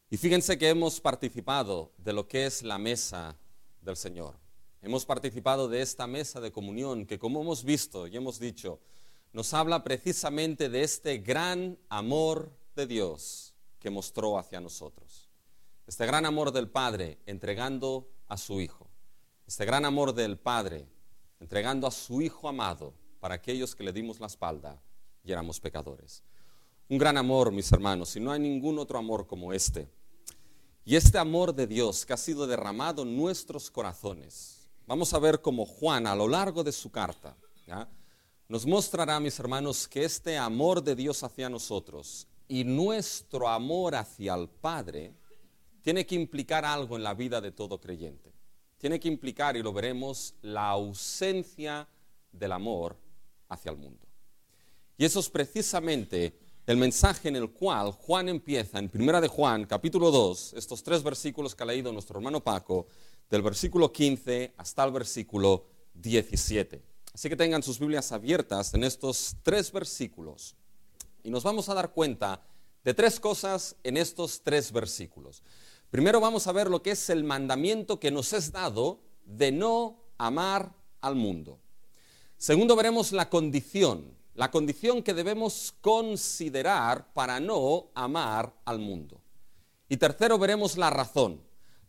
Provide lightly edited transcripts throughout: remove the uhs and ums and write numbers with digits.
Y fíjense que hemos participado de lo que es la mesa del Señor. Hemos participado de esta mesa de comunión que, como hemos visto y hemos dicho, nos habla precisamente de este gran amor de Dios que mostró hacia nosotros. Este gran amor del Padre entregando a su Hijo. Este gran amor del Padre entregando a su Hijo amado para aquellos que le dimos la espalda y éramos pecadores. Un gran amor, mis hermanos, y no hay ningún otro amor como este. Y este amor de Dios que ha sido derramado en nuestros corazones, vamos a ver cómo Juan a lo largo de su carta, ¿ya?, nos mostrará, mis hermanos, que este amor de Dios hacia nosotros y nuestro amor hacia el Padre tiene que implicar algo en la vida de todo creyente. Tiene que implicar, y lo veremos, la ausencia del amor hacia el mundo. Y eso es precisamente el mensaje en el cual Juan empieza en 1 de Juan, capítulo 2, estos 3 versículos que ha leído nuestro hermano Paco, del versículo 15 hasta el versículo 17. Así que tengan sus Biblias abiertas en estos 3 versículos. Y nos vamos a dar cuenta de 3 cosas en estos 3 versículos. Primero vamos a ver lo que es el mandamiento que nos es dado de no amar al mundo. Segundo, veremos la condición que debemos considerar para no amar al mundo. Y tercero, veremos la razón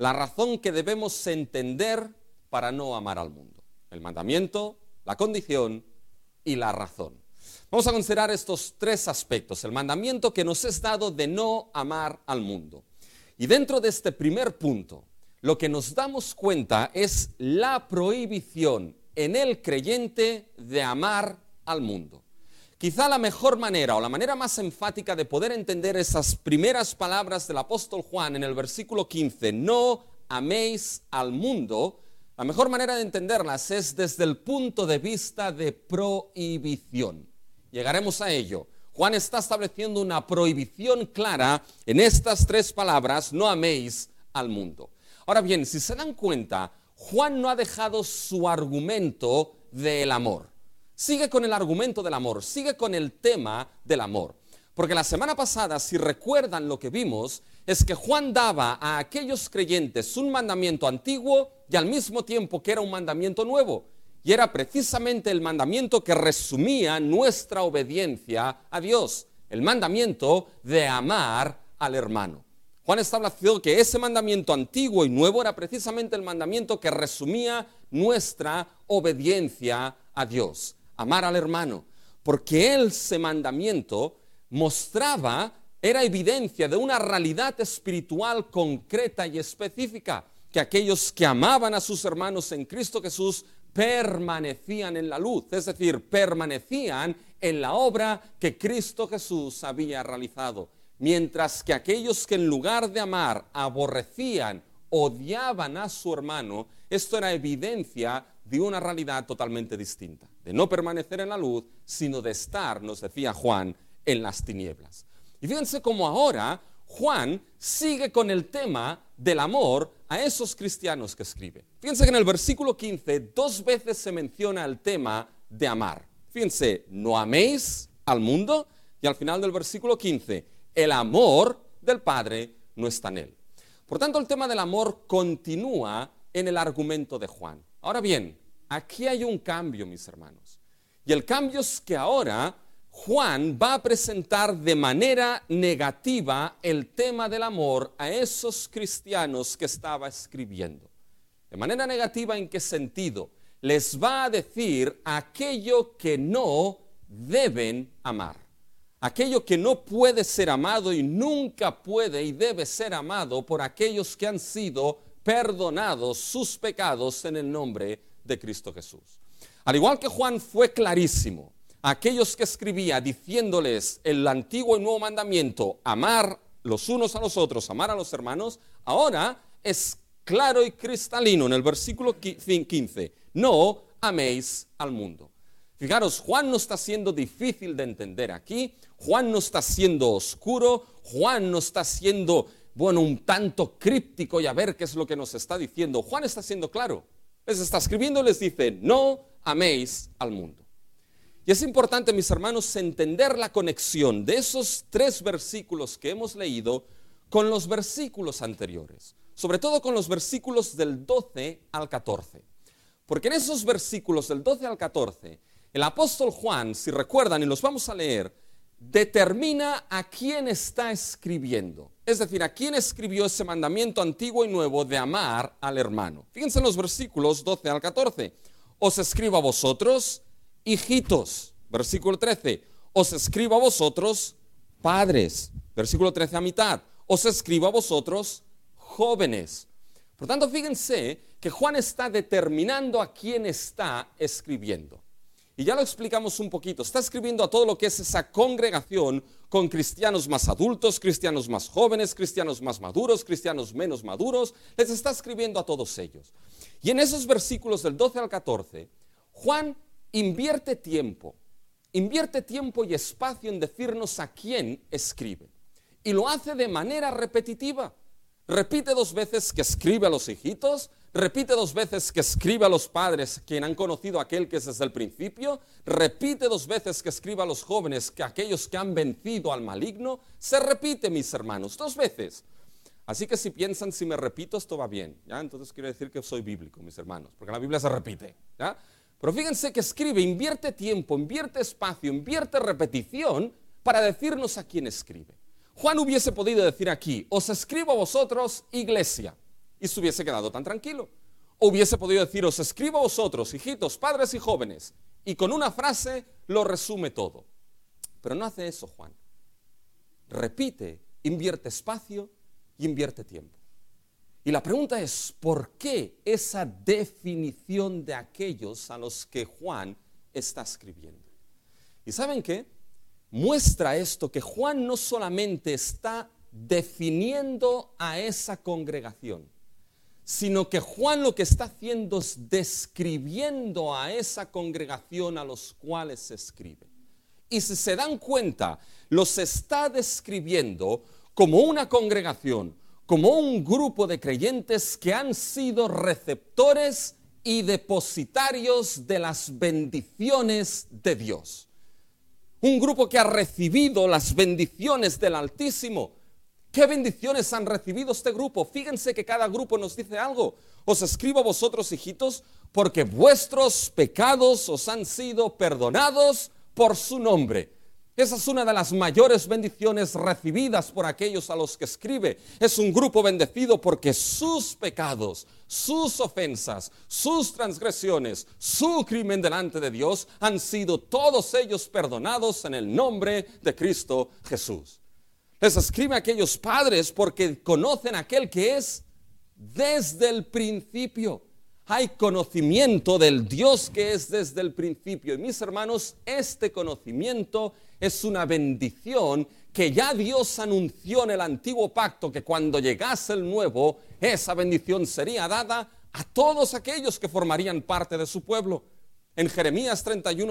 que debemos entender para no amar al mundo. El mandamiento, la condición y la razón. Vamos a considerar estos 3 aspectos, el mandamiento que nos es dado de no amar al mundo. Y dentro de este primer punto, lo que nos damos cuenta es la prohibición en el creyente de amar al mundo. Quizá la mejor manera o la manera más enfática de poder entender esas primeras palabras del apóstol Juan en el versículo 15, no améis al mundo, la mejor manera de entenderlas es desde el punto de vista de prohibición. Llegaremos a ello. Juan está estableciendo una prohibición clara en estas 3 palabras, no améis al mundo. Ahora bien, si se dan cuenta, Juan no ha dejado su argumento del amor. Sigue con el argumento del amor, sigue con el tema del amor. Porque la semana pasada, si recuerdan lo que vimos, es que Juan daba a aquellos creyentes un mandamiento antiguo y al mismo tiempo que era un mandamiento nuevo. Y era precisamente el mandamiento que resumía nuestra obediencia a Dios, el mandamiento de amar al hermano. Juan estableció que ese mandamiento antiguo y nuevo era precisamente el mandamiento que resumía nuestra obediencia a Dios, amar al hermano, porque ese mandamiento mostraba, era evidencia de una realidad espiritual concreta y específica, que aquellos que amaban a sus hermanos en Cristo Jesús permanecían en la luz, es decir, permanecían en la obra que Cristo Jesús había realizado, mientras que aquellos que en lugar de amar aborrecían, odiaban a su hermano, esto era evidencia de una realidad totalmente distinta, de no permanecer en la luz, sino de estar, nos decía Juan, en las tinieblas. Y fíjense cómo ahora Juan sigue con el tema del amor a esos cristianos que escribe. Fíjense que en el versículo 15 2 veces se menciona el tema de amar. Fíjense, no améis al mundo, y al final del versículo 15, el amor del Padre no está en él. Por tanto, el tema del amor continúa en el argumento de Juan. Ahora bien, aquí hay un cambio, mis hermanos. Y el cambio es que ahora Juan va a presentar de manera negativa el tema del amor a esos cristianos que estaba escribiendo. De manera negativa, ¿en qué sentido? Les va a decir aquello que no deben amar. Aquello que no puede ser amado y nunca puede y debe ser amado por aquellos que han sido perdonados sus pecados en el nombre de Cristo Jesús. Al igual que Juan fue clarísimo, aquellos que escribía diciéndoles el antiguo y nuevo mandamiento, amar los unos a los otros, amar a los hermanos, ahora es claro y cristalino en el versículo 15, no améis al mundo. Fijaros, Juan no está siendo difícil de entender aquí, Juan no está siendo oscuro, Juan no está siendo, un tanto críptico y a ver qué es lo que nos está diciendo. Juan está siendo claro, les está escribiendo y les dice, no améis al mundo. Y es importante, mis hermanos, entender la conexión de esos 3 versículos que hemos leído con los versículos anteriores, sobre todo con los versículos del 12 al 14. Porque en esos versículos del 12 al 14, el apóstol Juan, si recuerdan y los vamos a leer, determina a quién está escribiendo. Es decir, a quién escribió ese mandamiento antiguo y nuevo de amar al hermano. Fíjense en los versículos 12 al 14. Os escribo a vosotros, hijitos. Versículo 13. Os escribo a vosotros, padres. Versículo 13 a mitad. Os escribo a vosotros, jóvenes. Por tanto, fíjense que Juan está determinando a quién está escribiendo. Y ya lo explicamos un poquito. Está escribiendo a todo lo que es esa congregación con cristianos más adultos, cristianos más jóvenes, cristianos más maduros, cristianos menos maduros. Les está escribiendo a todos ellos. Y en esos versículos del 12 al 14, Juan invierte tiempo y espacio en decirnos a quién escribe. Y lo hace de manera repetitiva. Repite 2 veces que escribe a los hijitos, repite 2 veces que escribe a los padres, quien han conocido a aquel que es desde el principio, repite 2 veces que escribe a los jóvenes, que aquellos que han vencido al maligno. Se repite, mis hermanos, 2 veces. Así que si piensan, si me repito, esto va bien, ¿ya? Entonces quiere decir que soy bíblico, mis hermanos, porque la Biblia se repite, ¿ya? Pero fíjense que escribe, invierte tiempo, invierte espacio, invierte repetición para decirnos a quién escribe. Juan hubiese podido decir aquí, os escribo a vosotros, iglesia, y se hubiese quedado tan tranquilo. O hubiese podido decir, os escribo a vosotros, hijitos, padres y jóvenes, y con una frase lo resume todo. Pero no hace eso Juan. Repite, invierte espacio y invierte tiempo. Y la pregunta es, ¿por qué esa definición de aquellos a los que Juan está escribiendo? ¿Y saben qué? Muestra esto que Juan no solamente está definiendo a esa congregación, sino que Juan lo que está haciendo es describiendo a esa congregación a los cuales se escribe. Y si se dan cuenta, los está describiendo como una congregación, como un grupo de creyentes que han sido receptores y depositarios de las bendiciones de Dios. Un grupo que ha recibido las bendiciones del Altísimo. ¿Qué bendiciones han recibido este grupo? Fíjense que cada grupo nos dice algo. Os escribo a vosotros, hijitos, porque vuestros pecados os han sido perdonados por su nombre. Esa es una de las mayores bendiciones recibidas por aquellos a los que escribe. Es un grupo bendecido porque sus pecados, sus ofensas, sus transgresiones, su crimen delante de Dios han sido todos ellos perdonados en el nombre de Cristo Jesús. Les escribe a aquellos padres porque conocen a aquel que es desde el principio. Hay conocimiento del Dios que es desde el principio. Y mis hermanos, este conocimiento es una bendición que ya Dios anunció en el antiguo pacto, que cuando llegase el nuevo, esa bendición sería dada a todos aquellos que formarían parte de su pueblo. En Jeremías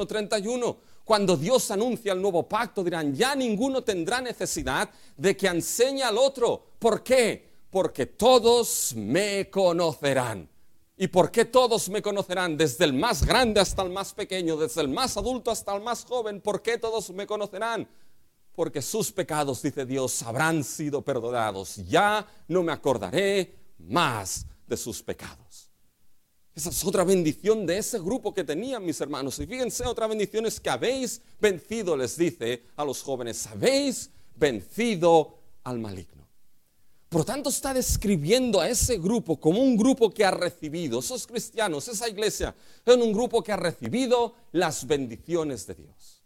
31:31, cuando Dios anuncia el nuevo pacto, dirán, ya ninguno tendrá necesidad de que enseñe al otro. ¿Por qué? Porque todos me conocerán. ¿Y por qué todos me conocerán? Desde el más grande hasta el más pequeño, desde el más adulto hasta el más joven. ¿Por qué todos me conocerán? Porque sus pecados, dice Dios, habrán sido perdonados. Ya no me acordaré más de sus pecados. Esa es otra bendición de ese grupo que tenían, mis hermanos. Y fíjense, otra bendición es que habéis vencido, les dice a los jóvenes, habéis vencido al maligno. Por tanto, está describiendo a ese grupo como un grupo que ha recibido, esos cristianos, esa iglesia, es un grupo que ha recibido las bendiciones de Dios.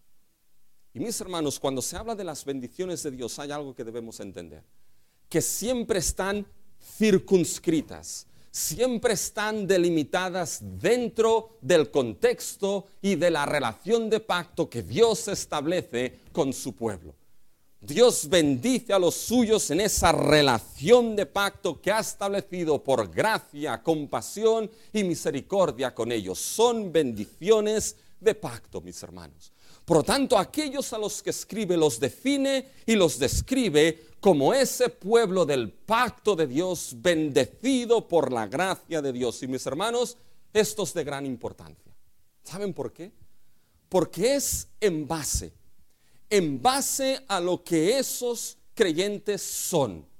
Y mis hermanos, cuando se habla de las bendiciones de Dios, hay algo que debemos entender, que siempre están circunscritas, siempre están delimitadas dentro del contexto y de la relación de pacto que Dios establece con su pueblo. Dios bendice a los suyos en esa relación de pacto que ha establecido por gracia, compasión y misericordia con ellos. Son bendiciones de pacto, mis hermanos. Por lo tanto, aquellos a los que escribe los define y los describe como ese pueblo del pacto de Dios, bendecido por la gracia de Dios. Y mis hermanos, esto es de gran importancia. ¿Saben por qué? Porque es en base a lo que esos creyentes son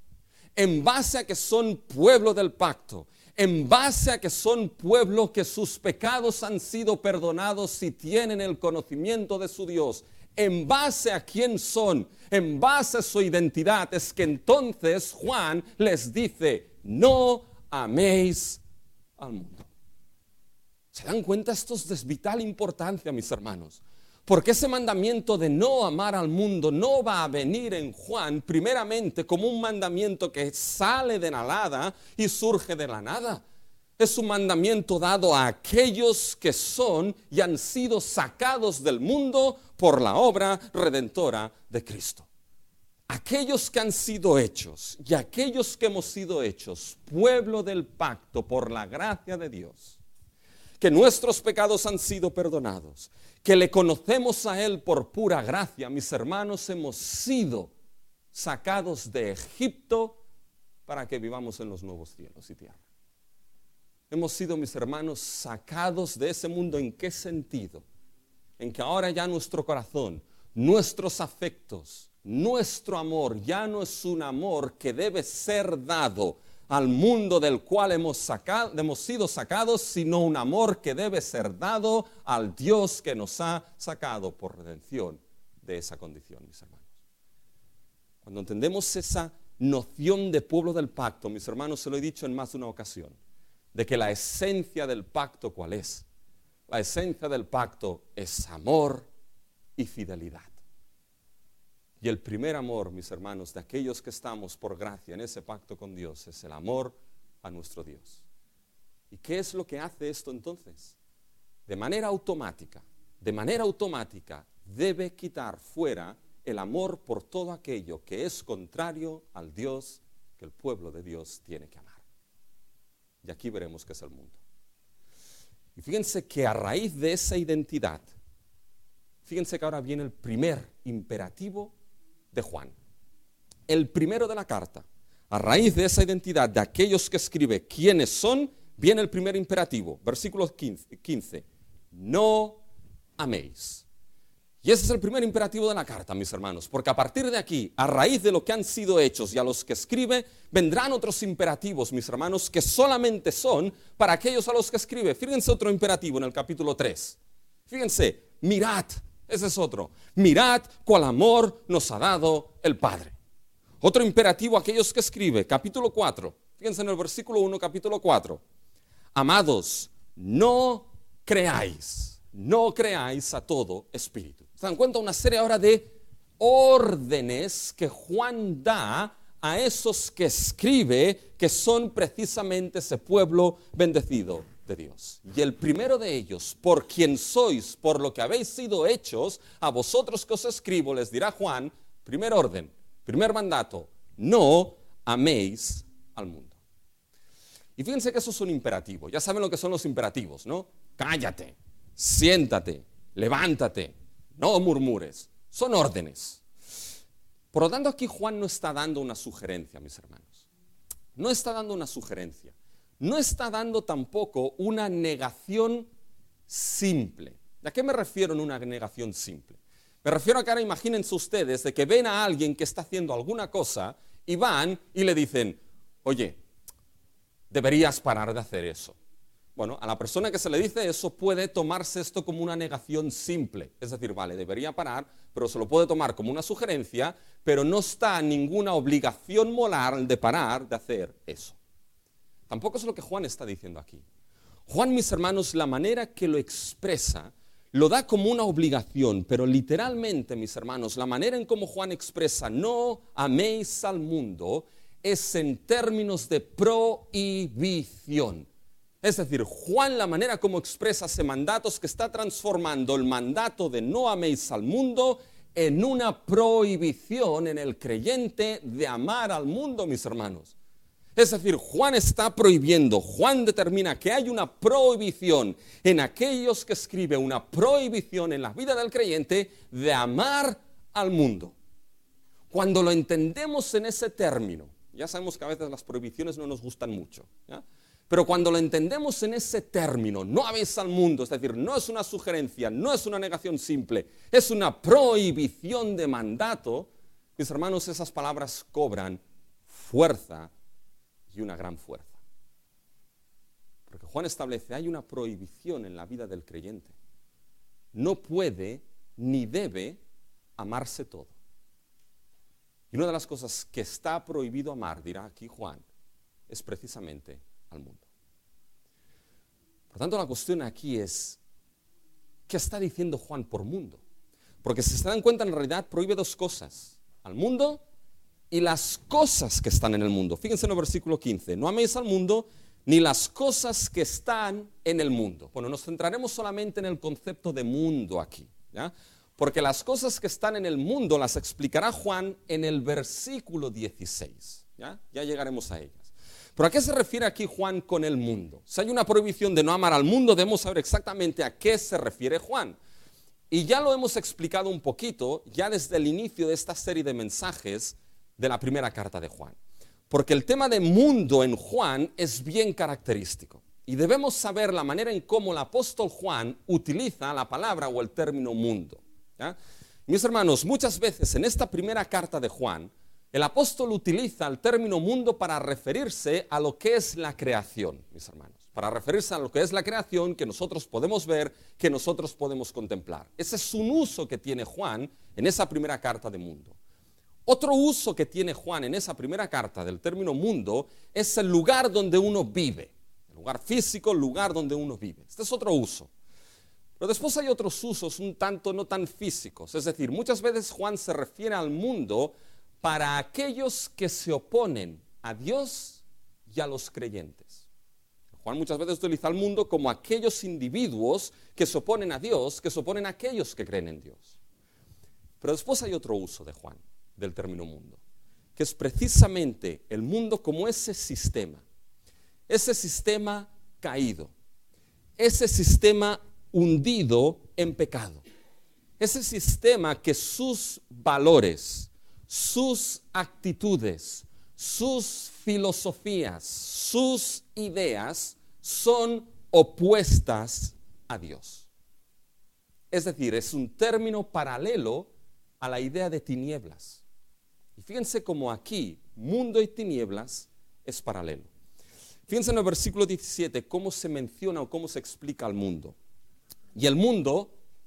en base a que son pueblo del pacto, en base a que son pueblo que sus pecados han sido perdonados y tienen el conocimiento de su Dios, en base a quién son, en base a su identidad, es que entonces Juan les dice, no améis al mundo. ¿Se dan cuenta? Esto es de vital importancia, mis hermanos. Porque ese mandamiento de no amar al mundo no va a venir en Juan primeramente como un mandamiento que sale de la nada y surge de la nada. Es un mandamiento dado a aquellos que son y han sido sacados del mundo por la obra redentora de Cristo. Aquellos que han sido hechos y aquellos que hemos sido hechos pueblo del pacto por la gracia de Dios, que nuestros pecados han sido perdonados, que le conocemos a Él por pura gracia, mis hermanos, hemos sido sacados de Egipto para que vivamos en los nuevos cielos y tierra. Hemos sido, mis hermanos, sacados de ese mundo. ¿En qué sentido? En que ahora ya nuestro corazón, nuestros afectos, nuestro amor ya no es un amor que debe ser dado al mundo del cual hemos sido sacados, sino un amor que debe ser dado al Dios que nos ha sacado por redención de esa condición, mis hermanos. Cuando entendemos esa noción de pueblo del pacto, mis hermanos, se lo he dicho en más de una ocasión, de que la esencia del pacto, ¿cuál es? La esencia del pacto es amor y fidelidad. Y el primer amor, mis hermanos, de aquellos que estamos por gracia en ese pacto con Dios, es el amor a nuestro Dios. ¿Y qué es lo que hace esto entonces? De manera automática debe quitar fuera el amor por todo aquello que es contrario al Dios que el pueblo de Dios tiene que amar. Y aquí veremos qué es el mundo. Y fíjense que a raíz de esa identidad, fíjense que ahora viene el primer imperativo de Juan. El primero de la carta. A raíz de esa identidad de aquellos que escribe quiénes son, viene el primer imperativo. Versículo 15. No améis. Y ese es el primer imperativo de la carta, mis hermanos, porque a partir de aquí, a raíz de lo que han sido hechos y a los que escribe, vendrán otros imperativos, mis hermanos, que solamente son para aquellos a los que escribe. Fíjense otro imperativo en el capítulo 3. Fíjense, mirad, ese es otro. Mirad cuál amor nos ha dado el Padre. Otro imperativo a aquellos que escribe, capítulo 4. Fíjense en el versículo 1, capítulo 4. Amados, no creáis a todo espíritu. ¿Se dan cuenta? Una serie ahora de órdenes que Juan da a esos que escribe, que son precisamente ese pueblo bendecido de Dios. Y el primero de ellos, por quien sois, por lo que habéis sido hechos, a vosotros que os escribo, les dirá Juan, primer orden, primer mandato, no améis al mundo. Y fíjense que eso es un imperativo. Ya saben lo que son los imperativos, ¿no? Cállate, siéntate, levántate, no murmures. Son órdenes. Por lo tanto, aquí Juan no está dando una sugerencia, mis hermanos. No está dando una sugerencia. No está dando tampoco una negación simple. ¿A qué me refiero en una negación simple? Me refiero a que ahora imagínense ustedes de que ven a alguien que está haciendo alguna cosa y van y le dicen, oye, deberías parar de hacer eso. Bueno, a la persona que se le dice eso puede tomarse esto como una negación simple. Es decir, vale, debería parar, pero se lo puede tomar como una sugerencia, pero no está ninguna obligación moral de parar de hacer eso. Tampoco es lo que Juan está diciendo aquí. Juan, mis hermanos, la manera que lo expresa, lo da como una obligación, pero literalmente, mis hermanos, la manera en cómo Juan expresa no améis al mundo es en términos de prohibición. Es decir, Juan, la manera como expresa ese mandato es que está transformando el mandato de no améis al mundo en una prohibición en el creyente de amar al mundo, mis hermanos. Es decir, Juan está prohibiendo, Juan determina que hay una prohibición en aquellos que escribe, una prohibición en la vida del creyente de amar al mundo. Cuando lo entendemos en ese término, ya sabemos que a veces las prohibiciones no nos gustan mucho, ¿ya? Pero cuando lo entendemos en ese término, no améis al mundo, es decir, no es una sugerencia, no es una negación simple, es una prohibición de mandato, mis hermanos, esas palabras cobran fuerza y una gran fuerza. Porque Juan establece, hay una prohibición en la vida del creyente. No puede ni debe amarse todo. Y una de las cosas que está prohibido amar, dirá aquí Juan, es precisamente al mundo. Por tanto, la cuestión aquí es, ¿qué está diciendo Juan por mundo? Porque si se dan cuenta, en realidad prohíbe dos cosas, al mundo y las cosas que están en el mundo. Fíjense en el versículo 15, no améis al mundo ni las cosas que están en el mundo. Bueno, nos centraremos solamente en el concepto de mundo aquí, ¿ya? Porque las cosas que están en el mundo las explicará Juan en el versículo 16, ¿ya? Ya llegaremos a ellas. ¿Pero a qué se refiere aquí Juan con el mundo? Si hay una prohibición de no amar al mundo, debemos saber exactamente a qué se refiere Juan. Y ya lo hemos explicado un poquito, ya desde el inicio de esta serie de mensajes de la primera carta de Juan. Porque el tema de mundo en Juan es bien característico. Y debemos saber la manera en cómo el apóstol Juan utiliza la palabra o el término mundo, ¿ya? Mis hermanos, muchas veces en esta primera carta de Juan, el apóstol utiliza el término mundo para referirse a lo que es la creación, mis hermanos. Para referirse a lo que es la creación que nosotros podemos ver, que nosotros podemos contemplar. Ese es un uso que tiene Juan en esa primera carta de mundo. Otro uso que tiene Juan en esa primera carta del término mundo es el lugar donde uno vive. El lugar físico, el lugar donde uno vive. Este es otro uso. Pero después hay otros usos un tanto no tan físicos. Es decir, muchas veces Juan se refiere al mundo para aquellos que se oponen a Dios y a los creyentes. Juan muchas veces utiliza el mundo como aquellos individuos que se oponen a Dios, que se oponen a aquellos que creen en Dios. Pero después hay otro uso de Juan, del término mundo, que es precisamente el mundo como ese sistema caído, ese sistema hundido en pecado, ese sistema que sus valores, sus actitudes, sus filosofías, sus ideas son opuestas a Dios. Es decir, es un término paralelo a la idea de tinieblas. Y fíjense cómo aquí, mundo y tinieblas es paralelo. Fíjense en el versículo 17 cómo se menciona o cómo se explica el mundo. Y el mundo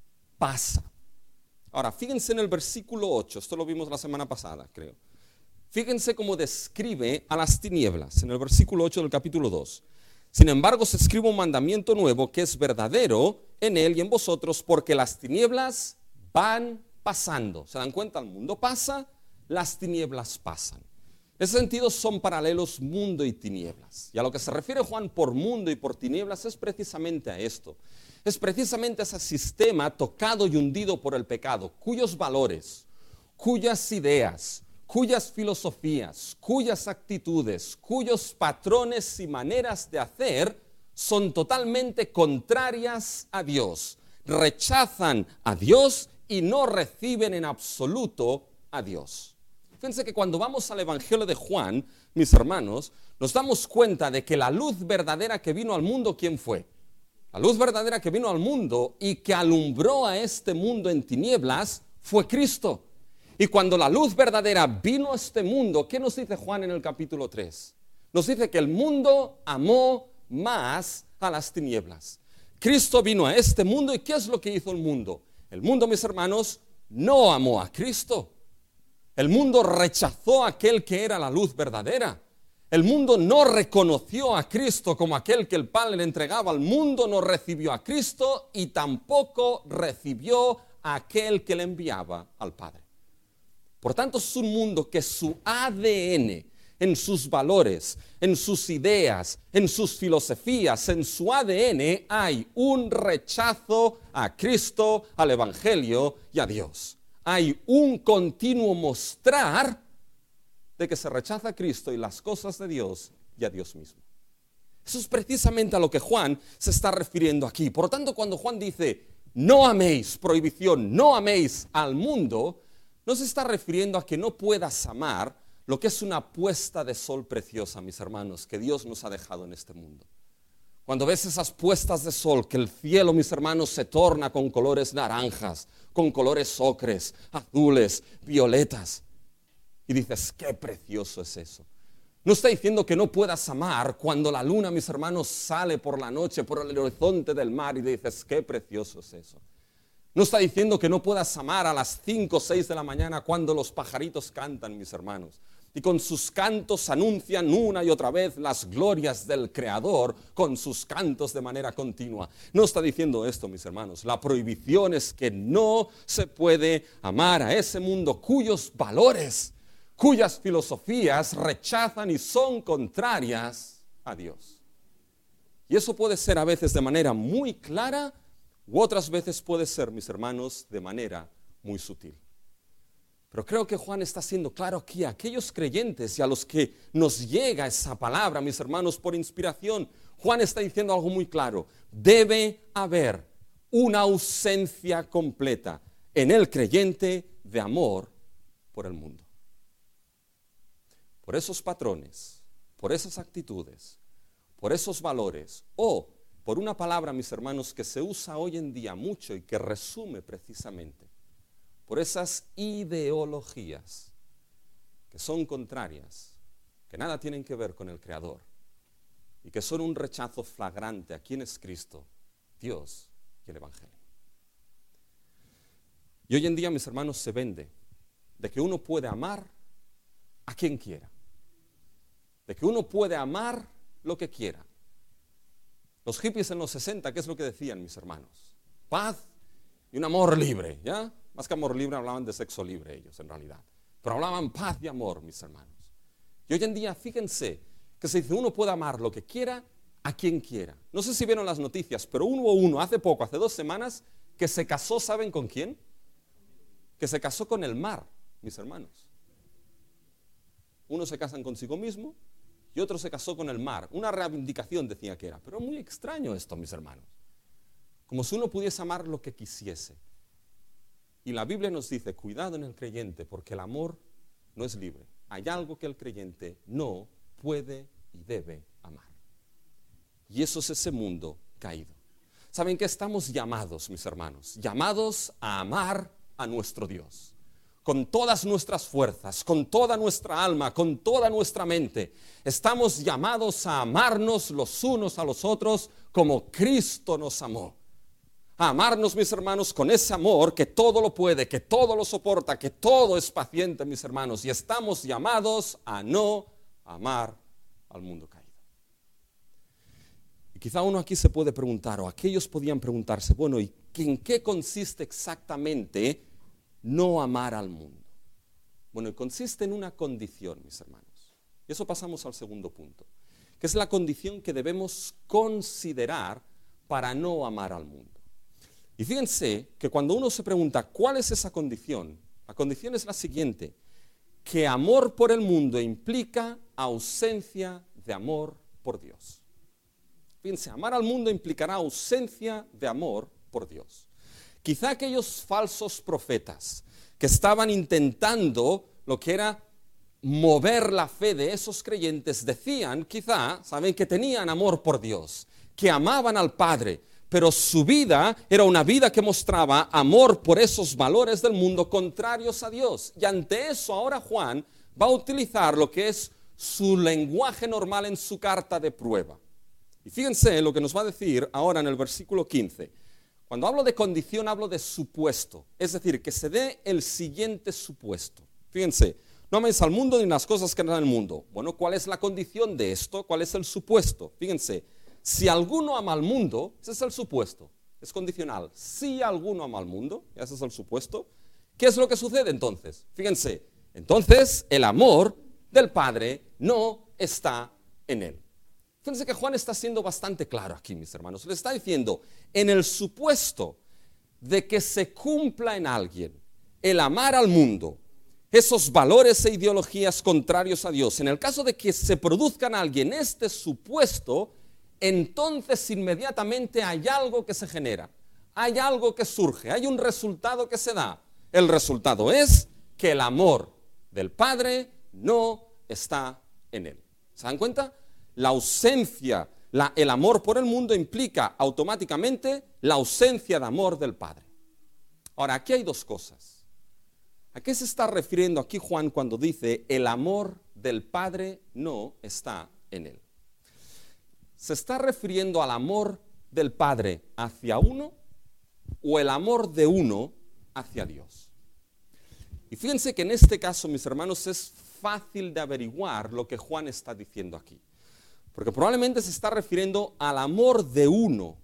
pasa. Ahora, fíjense en el versículo 8, esto lo vimos la semana pasada, creo. Fíjense cómo describe a las tinieblas, en el versículo 8 del capítulo 2. Sin embargo, se escribe un mandamiento nuevo que es verdadero en él y en vosotros, porque las tinieblas van pasando. ¿Se dan cuenta? El mundo pasa, las tinieblas pasan. En ese sentido son paralelos mundo y tinieblas. Y a lo que se refiere Juan por mundo y por tinieblas es precisamente a esto. Es precisamente ese sistema tocado y hundido por el pecado, cuyos valores, cuyas ideas, cuyas filosofías, cuyas actitudes, cuyos patrones y maneras de hacer son totalmente contrarias a Dios. Rechazan a Dios y no reciben en absoluto a Dios. Fíjense que cuando vamos al Evangelio de Juan, mis hermanos, nos damos cuenta de que la luz verdadera que vino al mundo, ¿quién fue? La luz verdadera que vino al mundo y que alumbró a este mundo en tinieblas fue Cristo. Y cuando la luz verdadera vino a este mundo, ¿qué nos dice Juan en el capítulo 3? Nos dice que el mundo amó más a las tinieblas. Cristo vino a este mundo y ¿qué es lo que hizo el mundo? El mundo, mis hermanos, no amó a Cristo. El mundo rechazó a aquel que era la luz verdadera. El mundo no reconoció a Cristo como aquel que el Padre le entregaba al mundo, no recibió a Cristo y tampoco recibió a aquel que le enviaba al Padre. Por tanto, es un mundo que su ADN, en sus valores, en sus ideas, en sus filosofías, en su ADN hay un rechazo a Cristo, al Evangelio y a Dios. Hay un continuo mostrar de que se rechaza a Cristo y las cosas de Dios y a Dios mismo. Eso es precisamente a lo que Juan se está refiriendo aquí. Por lo tanto, cuando Juan dice, no améis, prohibición, no améis al mundo, no se está refiriendo a que no puedas amar lo que es una puesta de sol preciosa, mis hermanos, que Dios nos ha dejado en este mundo. Cuando ves esas puestas de sol, que el cielo, mis hermanos, se torna con colores naranjas, con colores ocres, azules, violetas. Y dices, qué precioso es eso. No está diciendo que no puedas amar cuando la luna, mis hermanos, sale por la noche, por el horizonte del mar y dices, qué precioso es eso. No está diciendo que no puedas amar a las 5 o 6 de la mañana cuando los pajaritos cantan, mis hermanos. Y con sus cantos anuncian una y otra vez las glorias del Creador con sus cantos de manera continua. No está diciendo esto, mis hermanos. La prohibición es que no se puede amar a ese mundo cuyos valores, cuyas filosofías rechazan y son contrarias a Dios. Y eso puede ser a veces de manera muy clara u otras veces puede ser, mis hermanos, de manera muy sutil. Pero creo que Juan está siendo claro aquí a aquellos creyentes y a los que nos llega esa palabra, mis hermanos, por inspiración. Juan está diciendo algo muy claro. Debe haber una ausencia completa en el creyente de amor por el mundo. Por esos patrones, por esas actitudes, por esos valores o por una palabra, mis hermanos, que se usa hoy en día mucho y que resume precisamente, por esas ideologías que son contrarias, que nada tienen que ver con el Creador y que son un rechazo flagrante a quién es Cristo, Dios y el Evangelio. Y hoy en día, mis hermanos, se vende de que uno puede amar a quien quiera, de que uno puede amar lo que quiera. Los hippies en los 60, ¿qué es lo que decían, mis hermanos? Paz y un amor libre, ¿ya? Más que amor libre, hablaban de sexo libre ellos, en realidad. Pero hablaban paz y amor, mis hermanos. Y hoy en día, fíjense, que se dice, uno puede amar lo que quiera a quien quiera. No sé si vieron las noticias, pero hubo uno hace poco, hace 2 semanas, que se casó, ¿saben con quién? Que se casó con el mar, mis hermanos. Unos se casan consigo mismo y otro se casó con el mar. Una reivindicación decía que era, pero muy extraño esto, mis hermanos. Como si uno pudiese amar lo que quisiese. Y la Biblia nos dice, cuidado en el creyente, porque el amor no es libre. Hay algo que el creyente no puede y debe amar. Y eso es ese mundo caído. ¿Saben qué? Estamos llamados, mis hermanos, llamados a amar a nuestro Dios. Con todas nuestras fuerzas, con toda nuestra alma, con toda nuestra mente. Estamos llamados a amarnos los unos a los otros como Cristo nos amó. A amarnos, mis hermanos, con ese amor que todo lo puede, que todo lo soporta, que todo es paciente, mis hermanos. Y estamos llamados a no amar al mundo caído. Y quizá uno aquí se puede preguntar, o aquellos podían preguntarse, bueno, ¿y en qué consiste exactamente no amar al mundo? Bueno, consiste en una condición, mis hermanos. Y eso pasamos al segundo punto, que es la condición que debemos considerar para no amar al mundo. Y fíjense que cuando uno se pregunta cuál es esa condición, la condición es la siguiente, que amor por el mundo implica ausencia de amor por Dios. Fíjense, amar al mundo implicará ausencia de amor por Dios. Quizá aquellos falsos profetas que estaban intentando lo que era mover la fe de esos creyentes, decían quizá, saben, que tenían amor por Dios, que amaban al Padre, pero su vida era una vida que mostraba amor por esos valores del mundo contrarios a Dios. Y ante eso ahora Juan va a utilizar lo que es su lenguaje normal en su carta de prueba. Y fíjense lo que nos va a decir ahora en el versículo 15. Cuando hablo de condición, hablo de supuesto. Es decir, que se dé el siguiente supuesto. Fíjense, no améis al mundo ni las cosas que andan en el mundo. Bueno, ¿cuál es la condición de esto? ¿Cuál es el supuesto? Fíjense, si alguno ama al mundo, ese es el supuesto. Es condicional. Si alguno ama al mundo, ese es el supuesto. ¿Qué es lo que sucede entonces? Fíjense, entonces el amor del Padre no está en él. Fíjense que Juan está siendo bastante claro aquí, mis hermanos. Le está diciendo, en el supuesto de que se cumpla en alguien el amar al mundo, esos valores e ideologías contrarios a Dios, en el caso de que se produzca en alguien este supuesto, entonces inmediatamente hay algo que se genera, hay algo que surge, hay un resultado que se da. El resultado es que el amor del Padre no está en él. ¿Se dan cuenta? La ausencia, el amor por el mundo implica automáticamente la ausencia de amor del Padre. Ahora, aquí hay dos cosas. ¿A qué se está refiriendo aquí Juan cuando dice el amor del Padre no está en él? ¿Se está refiriendo al amor del Padre hacia uno o el amor de uno hacia Dios? Y fíjense que en este caso, mis hermanos, es fácil de averiguar lo que Juan está diciendo aquí. Porque probablemente se está refiriendo al amor de uno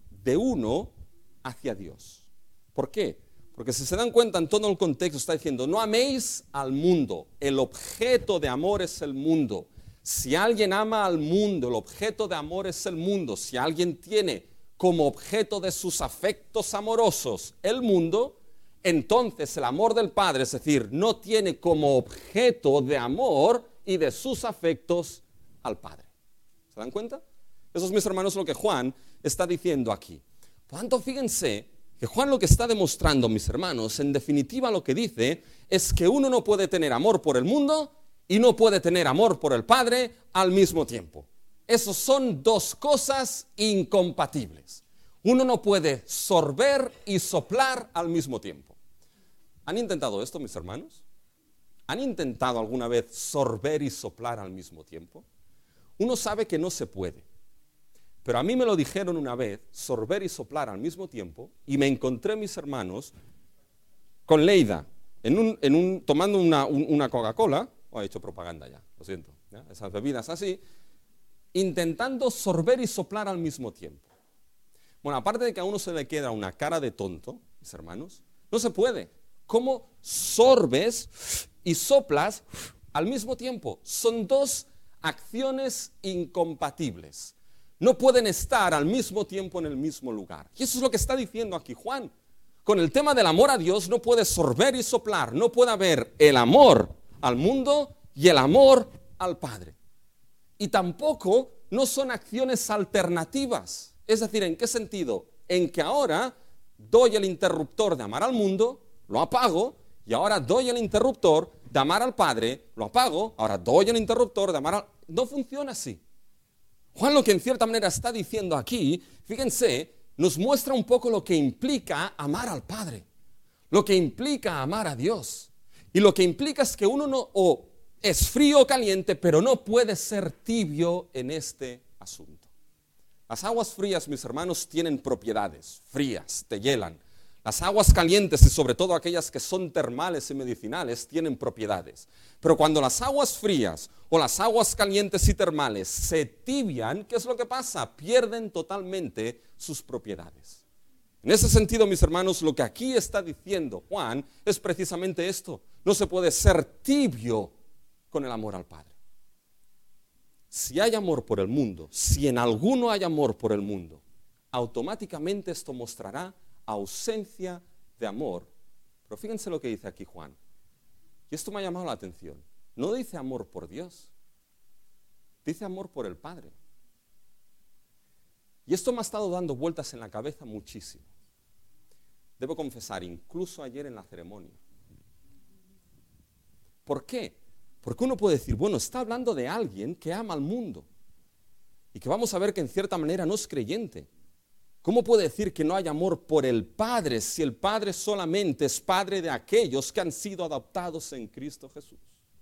hacia Dios. ¿Por qué? Porque si se dan cuenta en todo el contexto está diciendo, no améis al mundo, el objeto de amor es el mundo. Si alguien ama al mundo, el objeto de amor es el mundo. Si alguien tiene como objeto de sus afectos amorosos el mundo, entonces el amor del Padre, es decir, no tiene como objeto de amor y de sus afectos al Padre. ¿Se dan cuenta? Eso es, mis hermanos, lo que Juan está diciendo aquí. Por tanto, fíjense que Juan lo que está demostrando, mis hermanos, en definitiva lo que dice es que uno no puede tener amor por el mundo y no puede tener amor por el Padre al mismo tiempo. Esos son dos cosas incompatibles. Uno no puede sorber y soplar al mismo tiempo. ¿Han intentado esto, mis hermanos? ¿Han intentado alguna vez sorber y soplar al mismo tiempo? Uno sabe que no se puede. Pero a mí me lo dijeron una vez, sorber y soplar al mismo tiempo, y me encontré, mis hermanos, con Leida, tomando una Coca-Cola. He hecho propaganda ya, lo siento, ¿ya? Esas bebidas así, intentando sorber y soplar al mismo tiempo. Bueno, aparte de que a uno se le queda una cara de tonto, mis hermanos, no se puede. ¿Cómo sorbes y soplas al mismo tiempo? Son dos acciones incompatibles. No pueden estar al mismo tiempo en el mismo lugar. Y eso es lo que está diciendo aquí Juan. Con el tema del amor a Dios no puede sorber y soplar. No puede haber el amor al mundo y el amor al Padre. Y tampoco no son acciones alternativas. Es decir, ¿en qué sentido? En que ahora doy el interruptor de amar al mundo, lo apago, y ahora doy el interruptor de amar al Padre, lo apago, ahora doy el interruptor de amar al... No funciona así. Juan lo que en cierta manera está diciendo aquí, fíjense, nos muestra un poco lo que implica amar al Padre, lo que implica amar a Dios. Y lo que implica es que uno no o es frío o caliente, pero no puede ser tibio en este asunto. Las aguas frías, mis hermanos, tienen propiedades frías, te hielan. Las aguas calientes y sobre todo aquellas que son termales y medicinales tienen propiedades. Pero cuando las aguas frías o las aguas calientes y termales se tibian, ¿qué es lo que pasa? Pierden totalmente sus propiedades. En ese sentido, mis hermanos, lo que aquí está diciendo Juan es precisamente esto. No se puede ser tibio con el amor al Padre. Si hay amor por el mundo, si en alguno hay amor por el mundo, automáticamente esto mostrará ausencia de amor. Pero fíjense lo que dice aquí Juan. Y esto me ha llamado la atención. No dice amor por Dios, dice amor por el Padre. Y esto me ha estado dando vueltas en la cabeza muchísimo. Debo confesar, incluso ayer en la ceremonia. ¿Por qué? Porque uno puede decir, bueno, está hablando de alguien que ama al mundo y que vamos a ver que en cierta manera no es creyente. ¿Cómo puede decir que no hay amor por el Padre si el Padre solamente es Padre de aquellos que han sido adoptados en Cristo Jesús?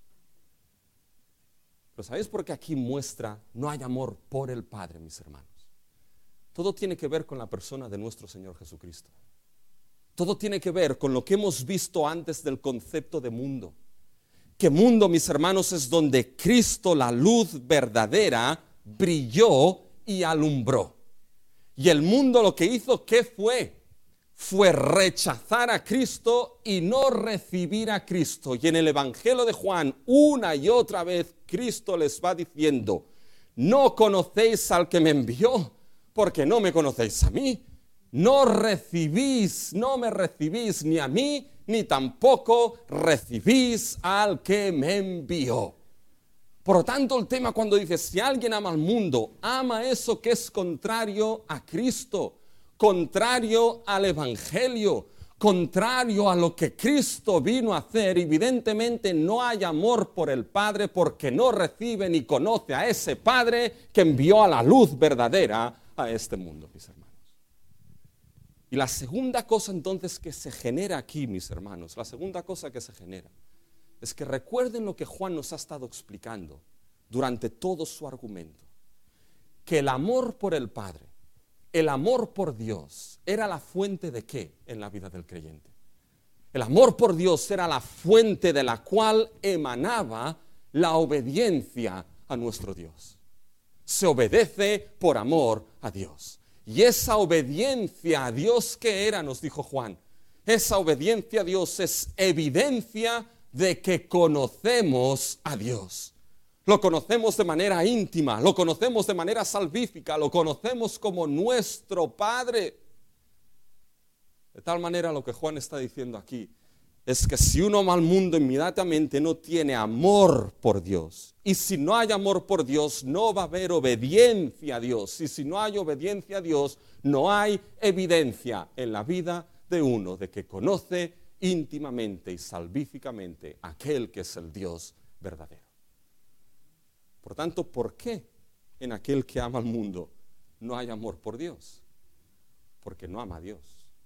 Pero ¿sabéis por qué aquí muestra no hay amor por el Padre, mis hermanos? Todo tiene que ver con la persona de nuestro Señor Jesucristo. Todo tiene que ver con lo que hemos visto antes del concepto de mundo. Que mundo, mis hermanos, es donde Cristo, la luz verdadera, brilló y alumbró. Y el mundo lo que hizo, ¿qué fue? Fue rechazar a Cristo y no recibir a Cristo. Y en el Evangelio de Juan, una y otra vez, Cristo les va diciendo, no conocéis al que me envió, porque no me conocéis a mí. No me recibís ni a mí, ni tampoco recibís al que me envió. Por lo tanto, el tema cuando dice, si alguien ama al mundo, ama eso que es contrario a Cristo, contrario al Evangelio, contrario a lo que Cristo vino a hacer. Evidentemente no hay amor por el Padre porque no recibe ni conoce a ese Padre que envió a la luz verdadera a este mundo, mis hermanos. Y la segunda cosa entonces que se genera aquí, mis hermanos, la segunda cosa que se genera, es que recuerden lo que Juan nos ha estado explicando durante todo su argumento, que el amor por el Padre, el amor por Dios, era la fuente de ¿qué en la vida del creyente? El amor por Dios era la fuente de la cual emanaba la obediencia a nuestro Dios. Se obedece por amor a Dios. Y esa obediencia a Dios, ¿qué era? Nos dijo Juan. Esa obediencia a Dios es evidencia de que conocemos a Dios. Lo conocemos de manera íntima, lo conocemos de manera salvífica, lo conocemos como nuestro Padre. De tal manera lo que Juan está diciendo aquí es que si uno ama al mundo inmediatamente no tiene amor por Dios. Y si no hay amor por Dios, no va a haber obediencia a Dios. Y si no hay obediencia a Dios, no hay evidencia en la vida de uno de que conoce íntimamente y salvíficamente a aquel que es el Dios verdadero. Por tanto, ¿por qué en aquel que ama al mundo no hay amor por Dios? Porque no ama a Dios.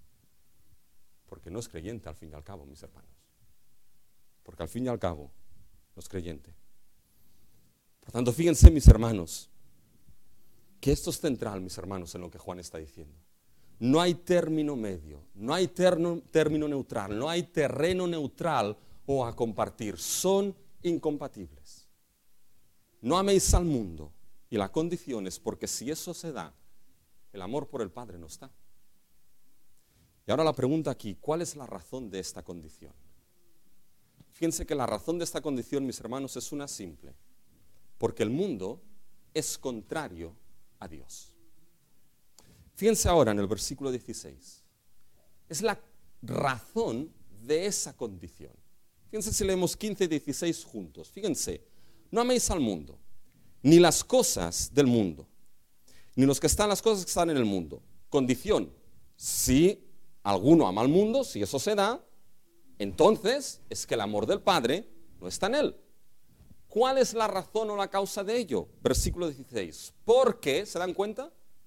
Porque no es creyente al fin y al cabo, mis hermanos. Porque al fin y al cabo no es creyente. Por tanto, fíjense, mis hermanos, que esto es central, mis hermanos, en lo que Juan está diciendo. No hay término medio, no hay término neutral, no hay terreno neutral o a compartir. Son incompatibles. No améis al mundo. Y la condición es porque si eso se da, el amor por el Padre no está. Y ahora la pregunta aquí, ¿cuál es la razón de esta condición? Fíjense que la razón de esta condición, mis hermanos, es una simple. Porque el mundo es contrario a Dios. Fíjense ahora en el versículo 16. Es la razón de esa condición. Fíjense si leemos 15 y 16 juntos. Fíjense, no améis al mundo, ni las cosas del mundo, ni las cosas que están en el mundo. Condición, si alguno ama al mundo, si eso se da, entonces es que el amor del Padre no está en él. ¿Cuál es la razón o la causa de ello? Versículo 16. Porque, ¿se dan cuenta?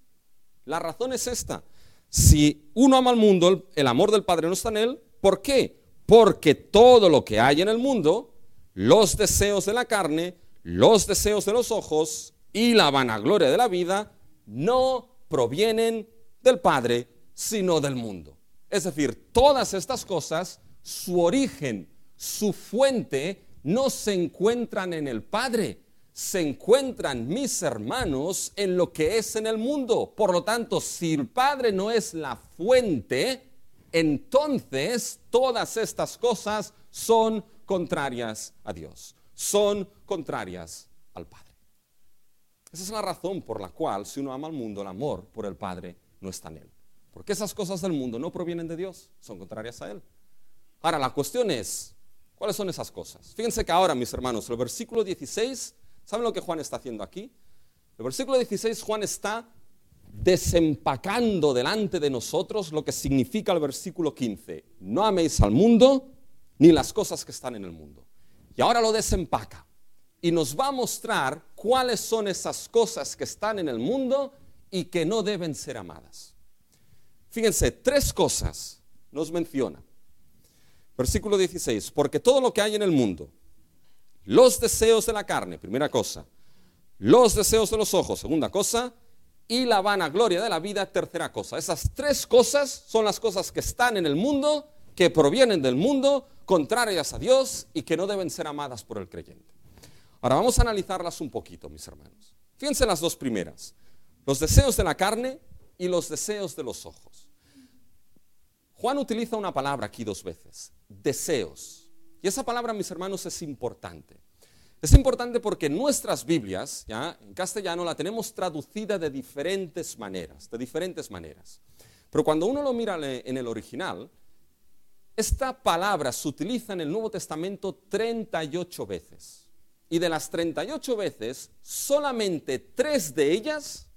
La razón es esta. Si uno ama al mundo, el amor del Padre no está en él. ¿Por qué? Porque todo lo que hay en el mundo, los deseos de la carne, los deseos de los ojos y la vanagloria de la vida, no provienen del Padre, sino del mundo. Es decir, todas estas cosas, su origen, su fuente, no se encuentran en el Padre, se encuentran, mis hermanos, en lo que es en el mundo. Por lo tanto, si el Padre no es la fuente, entonces todas estas cosas son contrarias a Dios, son contrarias al Padre. Esa es la razón por la cual, si uno ama al mundo, el amor por el Padre no está en él. Porque esas cosas del mundo no provienen de Dios, son contrarias a él. Ahora, la cuestión es, ¿cuáles son esas cosas? Fíjense que ahora, mis hermanos, el versículo 16, ¿saben lo que Juan está haciendo aquí? El versículo 16, Juan está desempacando delante de nosotros lo que significa el versículo 15. No améis al mundo ni las cosas que están en el mundo. Y ahora lo desempaca y nos va a mostrar cuáles son esas cosas que están en el mundo y que no deben ser amadas. Fíjense, 3 cosas nos menciona. Versículo 16, porque todo lo que hay en el mundo, los deseos de la carne, primera cosa, los deseos de los ojos, segunda cosa, y la vanagloria de la vida, tercera cosa. Esas 3 cosas son las cosas que están en el mundo, que provienen del mundo, contrarias a Dios y que no deben ser amadas por el creyente. Ahora vamos a analizarlas un poquito, mis hermanos. Fíjense las 2 primeras, los deseos de la carne y los deseos de los ojos. Juan utiliza una palabra aquí 2 veces, deseos. Y esa palabra, mis hermanos, es importante. Es importante porque nuestras Biblias, ya en castellano, la tenemos traducida de diferentes maneras. Pero cuando uno lo mira en el original, esta palabra se utiliza en el Nuevo Testamento 38 veces. Y de las 38 veces, solamente 3 de ellas,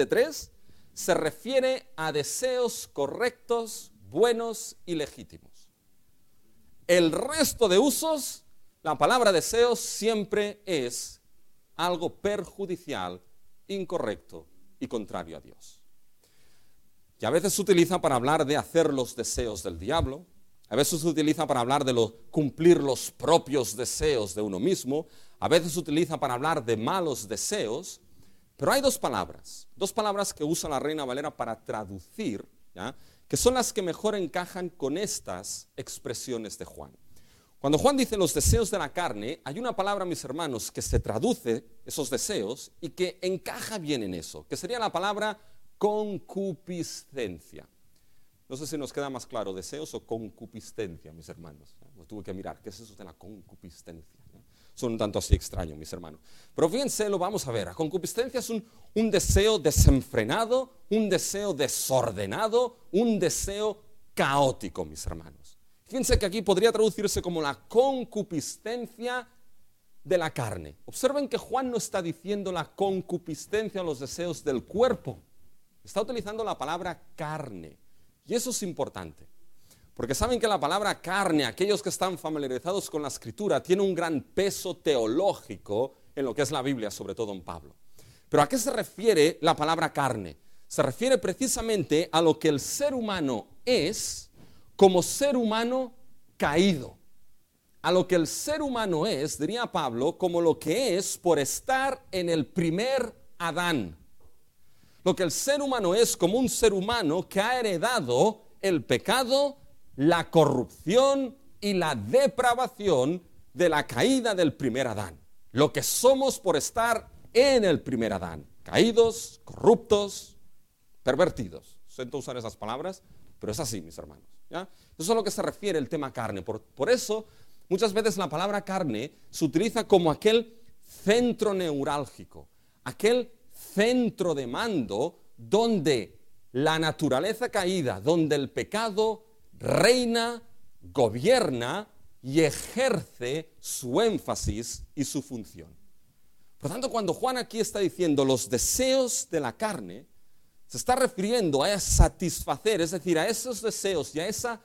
se refiere a deseos correctos, buenos y legítimos. El resto de usos, la palabra deseos siempre es algo perjudicial, incorrecto y contrario a Dios. y a veces se utiliza para hablar de hacer los deseos del diablo, a veces se utiliza para hablar de cumplir los propios deseos de uno mismo, a veces se utiliza para hablar de malos deseos, pero hay dos palabras que usa la Reina Valera para traducir, ¿ya?, que son las que mejor encajan con estas expresiones de Juan. Cuando Juan dice los deseos de la carne, hay una palabra, mis hermanos, que se traduce esos deseos y que encaja bien en eso, que sería la palabra concupiscencia. No sé si nos queda más claro, deseos o concupiscencia, mis hermanos. Lo tuve que mirar, ¿qué es eso de la concupiscencia? Son un tanto así extraños, mis hermanos. Pero fíjense, lo vamos a ver. La concupiscencia es un deseo desenfrenado, un deseo desordenado, un deseo caótico, mis hermanos. Fíjense que aquí podría traducirse como la concupiscencia de la carne. Observen que Juan no está diciendo la concupiscencia o los deseos del cuerpo. Está utilizando la palabra carne. Y eso es importante. Porque saben que la palabra carne, aquellos que están familiarizados con la Escritura, tiene un gran peso teológico en lo que es la Biblia, sobre todo en Pablo. Pero ¿a qué se refiere la palabra carne? Se refiere precisamente a lo que el ser humano es como ser humano caído. A lo que el ser humano es, diría Pablo, como lo que es por estar en el primer Adán. Lo que el ser humano es como un ser humano que ha heredado el pecado, la corrupción y la depravación de la caída del primer Adán. Lo que somos por estar en el primer Adán. Caídos, corruptos, pervertidos. Siento usar esas palabras, pero es así, mis hermanos, ¿ya? Eso es a lo que se refiere el tema carne. Por eso, muchas veces la palabra carne se utiliza como aquel centro neurálgico, aquel centro de mando donde la naturaleza caída, donde el pecado reina, gobierna y ejerce su énfasis y su función. Por tanto, cuando Juan aquí está diciendo los deseos de la carne, se está refiriendo a satisfacer, es decir, a esos deseos y a esa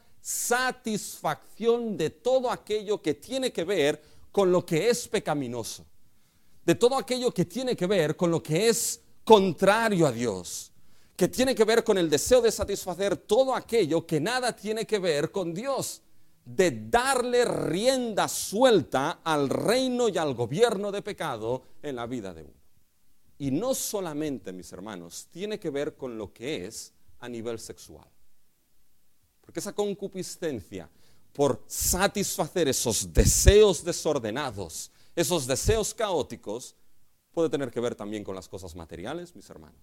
satisfacción de todo aquello que tiene que ver con lo que es pecaminoso, de todo aquello que tiene que ver con lo que es contrario a Dios, que tiene que ver con el deseo de satisfacer todo aquello que nada tiene que ver con Dios, de darle rienda suelta al reino y al gobierno de pecado en la vida de uno. Y no solamente, mis hermanos, tiene que ver con lo que es a nivel sexual. Porque esa concupiscencia por satisfacer esos deseos desordenados, esos deseos caóticos, puede tener que ver también con las cosas materiales, mis hermanos.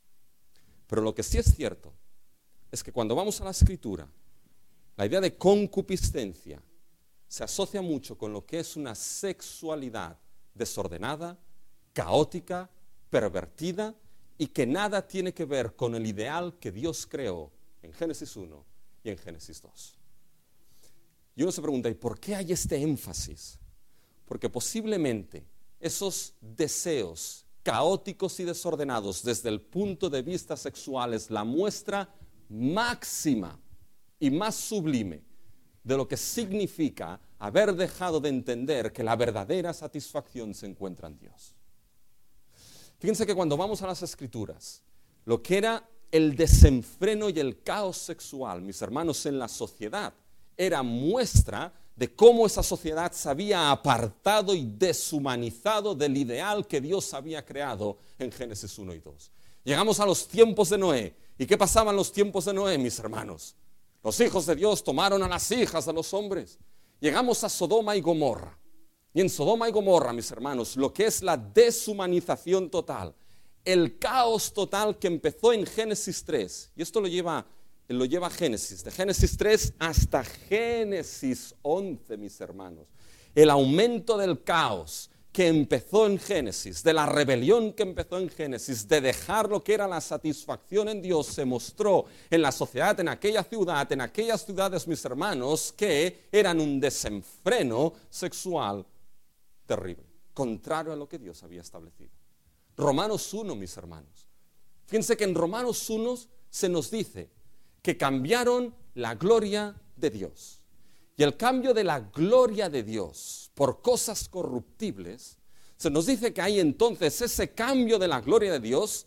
Pero lo que sí es cierto es que cuando vamos a la Escritura, la idea de concupiscencia se asocia mucho con lo que es una sexualidad desordenada, caótica, pervertida y que nada tiene que ver con el ideal que Dios creó en Génesis 1 y en Génesis 2. Y uno se pregunta, ¿y por qué hay este énfasis? Porque posiblemente esos deseos caóticos y desordenados desde el punto de vista sexual es la muestra máxima y más sublime de lo que significa haber dejado de entender que la verdadera satisfacción se encuentra en Dios. Fíjense que cuando vamos a las Escrituras, lo que era el desenfreno y el caos sexual, mis hermanos, en la sociedad, era muestra de cómo esa sociedad se había apartado y deshumanizado del ideal que Dios había creado en Génesis 1 y 2. Llegamos a los tiempos de Noé. ¿Y qué pasaba en los tiempos de Noé, mis hermanos? Los hijos de Dios tomaron a las hijas de los hombres. Llegamos a Sodoma y Gomorra. Y en Sodoma y Gomorra, mis hermanos, lo que es la deshumanización total, el caos total que empezó en Génesis 3, y esto lo lleva Génesis, de Génesis 3 hasta Génesis 11, mis hermanos. El aumento del caos que empezó en Génesis, de la rebelión que empezó en Génesis, de dejar lo que era la satisfacción en Dios, se mostró en la sociedad, en aquella ciudad, en aquellas ciudades, mis hermanos, que eran un desenfreno sexual terrible, contrario a lo que Dios había establecido. Romanos 1, mis hermanos. Fíjense que en Romanos 1 se nos dice que cambiaron la gloria de Dios. Y el cambio de la gloria de Dios por cosas corruptibles, se nos dice que hay entonces ese cambio de la gloria de Dios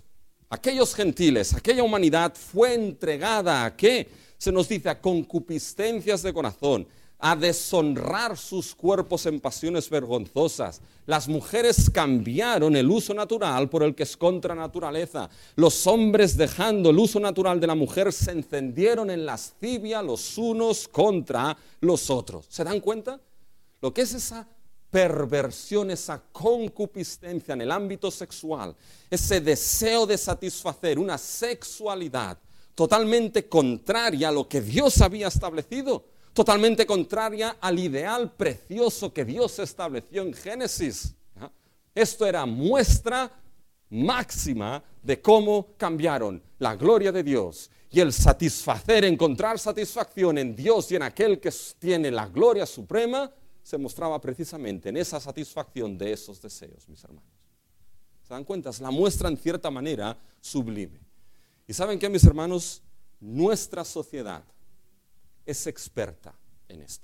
Aquellos gentiles, aquella humanidad fue entregada a ¿qué? Se nos dice a concupiscencias de corazón, a deshonrar sus cuerpos en pasiones vergonzosas. Las mujeres cambiaron el uso natural por el que es contra naturaleza. Los hombres, dejando el uso natural de la mujer, se encendieron en lascivia los unos contra los otros. ¿Se dan cuenta? Lo que es esa perversión, esa concupiscencia en el ámbito sexual, ese deseo de satisfacer una sexualidad totalmente contraria a lo que Dios había establecido, totalmente contraria al ideal precioso que Dios estableció en Génesis. Esto era muestra máxima de cómo cambiaron la gloria de Dios y el satisfacer, encontrar satisfacción en Dios y en aquel que tiene la gloria suprema, se mostraba precisamente en esa satisfacción de esos deseos, mis hermanos. ¿Se dan cuenta? Es la muestra en cierta manera sublime. ¿Y saben qué, mis hermanos? Nuestra sociedad es experta en esto.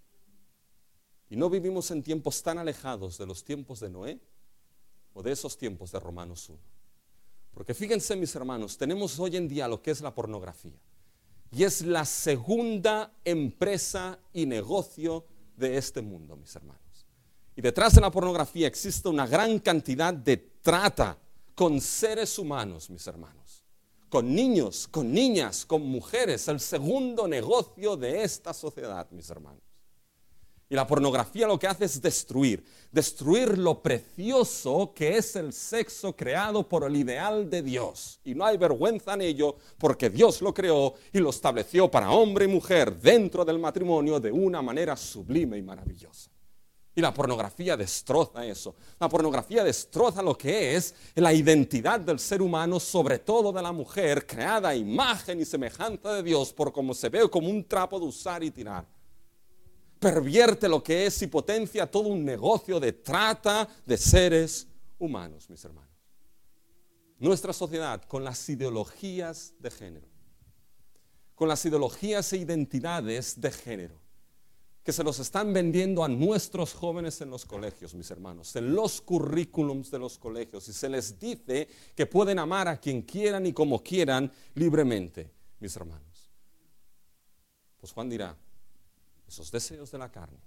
Y no vivimos en tiempos tan alejados de los tiempos de Noé o de esos tiempos de Romanos 1. Porque fíjense, mis hermanos, tenemos hoy en día lo que es la pornografía. Y es la segunda empresa y negocio de este mundo, mis hermanos. Y detrás de la pornografía existe una gran cantidad de trata con seres humanos, mis hermanos. Con niños, con niñas, con mujeres, el segundo negocio de esta sociedad, mis hermanos. Y la pornografía lo que hace es destruir lo precioso que es el sexo creado por el ideal de Dios. Y no hay vergüenza en ello porque Dios lo creó y lo estableció para hombre y mujer dentro del matrimonio de una manera sublime y maravillosa. Y la pornografía destroza eso. La pornografía destroza lo que es la identidad del ser humano, sobre todo de la mujer, creada a imagen y semejanza de Dios, por como se ve como un trapo de usar y tirar. Pervierte lo que es y potencia todo un negocio de trata de seres humanos, mis hermanos. Nuestra sociedad, con las ideologías de género, con las ideologías e identidades de género, que se los están vendiendo a nuestros jóvenes en los colegios, mis hermanos, en los currículums de los colegios, y se les dice que pueden amar a quien quieran y como quieran libremente, mis hermanos. Pues Juan dirá, esos deseos de la carne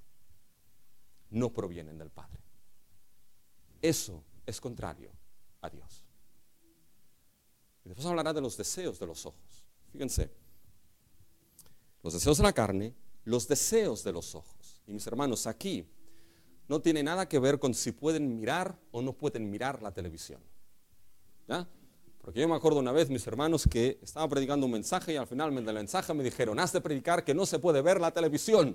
no provienen del Padre. Eso es contrario a Dios. Y después hablará de los deseos de los ojos. Fíjense, los deseos de la carne, los deseos de los ojos. Y mis hermanos, aquí no tiene nada que ver con si pueden mirar o no pueden mirar la televisión. ¿Ya? Porque yo me acuerdo una vez, mis hermanos, que estaba predicando un mensaje y al final del mensaje me dijeron, has de predicar que no se puede ver la televisión.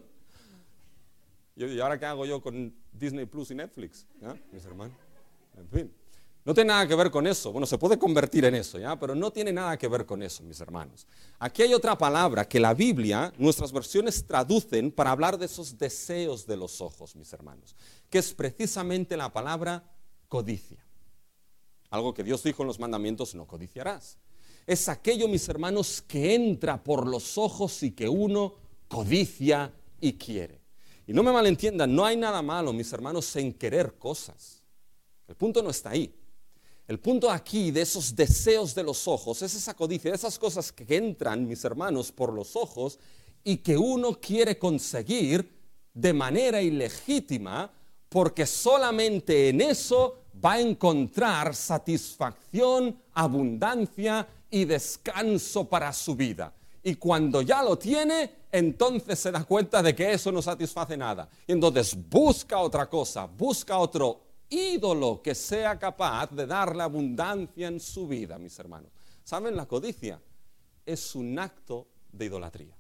¿Y ahora qué hago yo con Disney Plus y Netflix? ¿Ya? Mis hermanos, en fin. No tiene nada que ver con eso. Bueno, se puede convertir en eso, ¿ya? Pero no tiene nada que ver con eso, mis hermanos. Aquí hay otra palabra que la Biblia, nuestras versiones traducen para hablar de esos deseos de los ojos, mis hermanos, que es precisamente la palabra codicia. Algo que Dios dijo en los mandamientos, no codiciarás. Es aquello, mis hermanos, que entra por los ojos y que uno codicia y quiere. Y no me malentiendan, no hay nada malo, mis hermanos, en querer cosas. El punto no está ahí. El punto aquí de esos deseos de los ojos es esa codicia, de esas cosas que entran, mis hermanos, por los ojos y que uno quiere conseguir de manera ilegítima porque solamente en eso va a encontrar satisfacción, abundancia y descanso para su vida. Y cuando ya lo tiene, entonces se da cuenta de que eso no satisface nada. Y entonces busca otra cosa, busca otro ídolo que sea capaz de darle abundancia en su vida, mis hermanos. ¿Saben? La codicia es un acto de idolatría.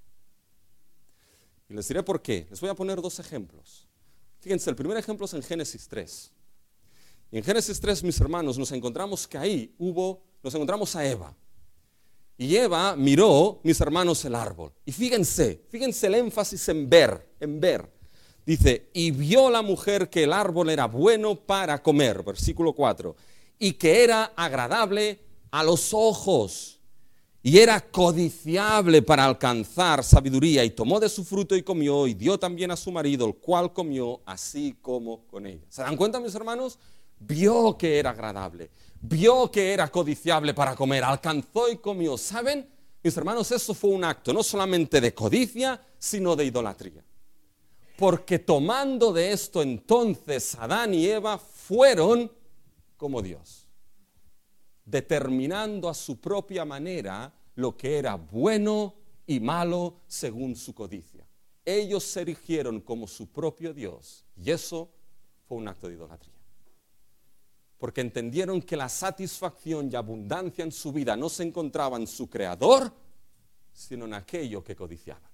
Y les diré por qué. Les voy a poner dos ejemplos. Fíjense, el primer ejemplo es en Génesis 3. Y en Génesis 3, mis hermanos, nos encontramos que ahí nos encontramos a Eva. Y Eva miró, mis hermanos, el árbol. Y fíjense el énfasis en ver. Dice, y vio la mujer que el árbol era bueno para comer, versículo 4, y que era agradable a los ojos, y era codiciable para alcanzar sabiduría, y tomó de su fruto y comió, y dio también a su marido, el cual comió así como con ella. ¿Se dan cuenta, mis hermanos? Vio que era agradable, vio que era codiciable para comer, alcanzó y comió. ¿Saben? Mis hermanos, eso fue un acto no solamente de codicia, sino de idolatría. Porque tomando de esto entonces Adán y Eva fueron como Dios, determinando a su propia manera lo que era bueno y malo según su codicia. Ellos se erigieron como su propio Dios y eso fue un acto de idolatría. Porque entendieron que la satisfacción y abundancia en su vida no se encontraba en su creador, sino en aquello que codiciaban.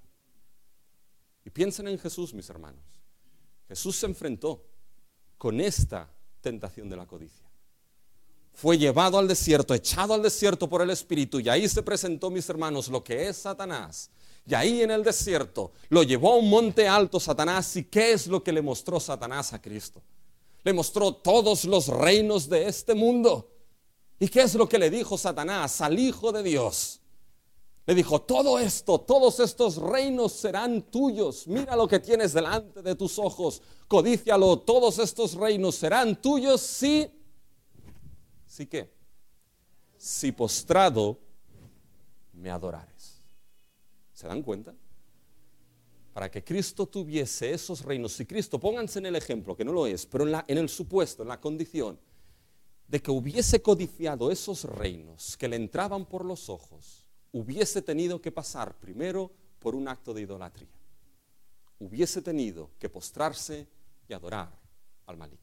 Y piensen en Jesús, mis hermanos. Jesús se enfrentó con esta tentación de la codicia. Fue llevado al desierto, echado al desierto por el Espíritu, y ahí se presentó, mis hermanos, lo que es Satanás. Y ahí en el desierto lo llevó a un monte alto Satanás. ¿Y qué es lo que le mostró Satanás a Cristo? Le mostró todos los reinos de este mundo. ¿Y qué es lo que le dijo Satanás al Hijo de Dios? Le dijo, todo esto, todos estos reinos serán tuyos. Mira lo que tienes delante de tus ojos. Codícialo, todos estos reinos serán tuyos si ¿qué? Si postrado me adorares. ¿Se dan cuenta? Para que Cristo tuviese esos reinos, si Cristo, pónganse en el ejemplo, que no lo es, pero en el supuesto, en la condición de que hubiese codiciado esos reinos que le entraban por los ojos, hubiese tenido que pasar primero por un acto de idolatría. Hubiese tenido que postrarse y adorar al maligno.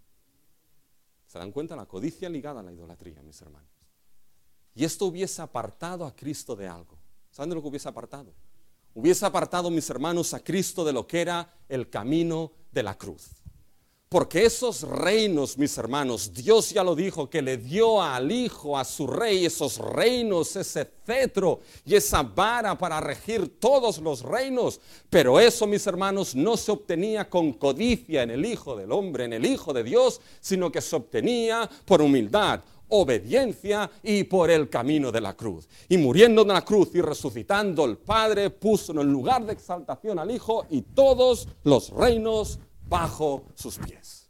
¿Se dan cuenta? La codicia ligada a la idolatría, mis hermanos. Y esto hubiese apartado a Cristo de algo. ¿Saben de lo que hubiese apartado? Hubiese apartado, mis hermanos, a Cristo de lo que era el camino de la cruz. Porque esos reinos, mis hermanos, Dios ya lo dijo, que le dio al Hijo, a su Rey, esos reinos, ese cetro y esa vara para regir todos los reinos. Pero eso, mis hermanos, no se obtenía con codicia en el Hijo del Hombre, en el Hijo de Dios, sino que se obtenía por humildad, obediencia y por el camino de la cruz. Y muriendo en la cruz y resucitando, el Padre puso en el lugar de exaltación al Hijo y todos los reinos bajo sus pies.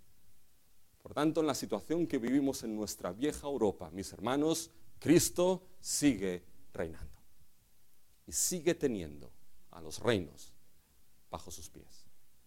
Por tanto, en la situación que vivimos en nuestra vieja Europa, mis hermanos, Cristo sigue reinando y sigue teniendo a los reinos bajo sus pies.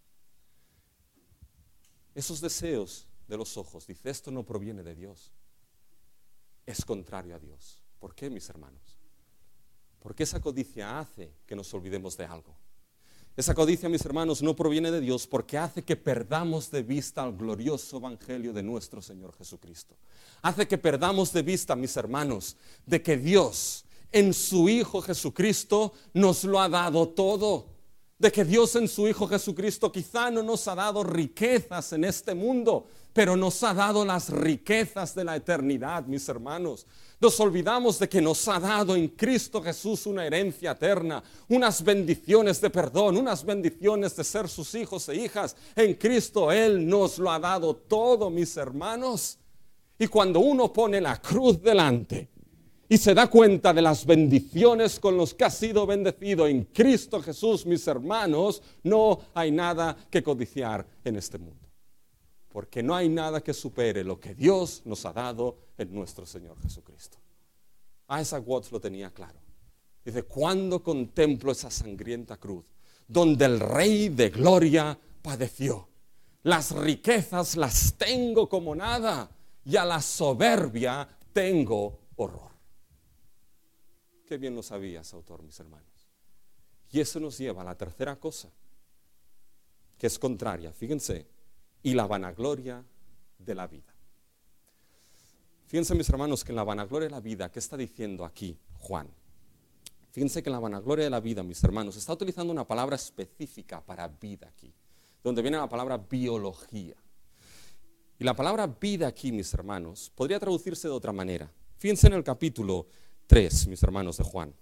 Esos deseos de los ojos, dice, esto no proviene de Dios, es contrario a Dios. ¿Por qué, mis hermanos? Porque esa codicia hace que nos olvidemos de algo. Esa codicia, mis hermanos, no proviene de Dios porque hace que perdamos de vista el glorioso evangelio de nuestro Señor Jesucristo. Hace que perdamos de vista, mis hermanos, de que Dios en su Hijo Jesucristo nos lo ha dado todo. De que Dios en su Hijo Jesucristo quizá no nos ha dado riquezas en este mundo, pero nos ha dado las riquezas de la eternidad, mis hermanos. Nos olvidamos de que nos ha dado en Cristo Jesús una herencia eterna, unas bendiciones de perdón, unas bendiciones de ser sus hijos e hijas. En Cristo Él nos lo ha dado todo, mis hermanos. Y cuando uno pone la cruz delante y se da cuenta de las bendiciones con las que ha sido bendecido en Cristo Jesús, mis hermanos, no hay nada que codiciar en este mundo. Porque no hay nada que supere lo que Dios nos ha dado en nuestro Señor Jesucristo. Isaac Watts lo tenía claro. Dice, cuando contemplo esa sangrienta cruz, donde el Rey de Gloria padeció, las riquezas las tengo como nada, y a la soberbia tengo horror. Qué bien lo sabía ese autor, mis hermanos. Y eso nos lleva a la tercera cosa, que es contraria, fíjense, y la vanagloria de la vida. Fíjense, mis hermanos, que en la vanagloria de la vida, ¿qué está diciendo aquí Juan? Fíjense que en la vanagloria de la vida, mis hermanos, está utilizando una palabra específica para vida aquí, donde viene la palabra biología. Y la palabra vida aquí, mis hermanos, podría traducirse de otra manera. Fíjense en el capítulo 3, mis hermanos, de Juan.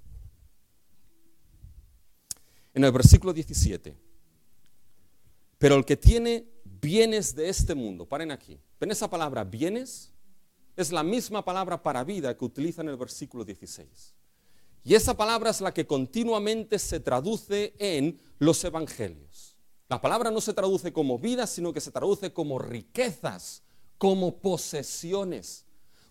En el versículo 17. Pero el que tiene bienes de este mundo, paren aquí. ¿Ven esa palabra bienes? Es la misma palabra para vida que utiliza en el versículo 16. Y esa palabra es la que continuamente se traduce en los evangelios. La palabra no se traduce como vida, sino que se traduce como riquezas, como posesiones.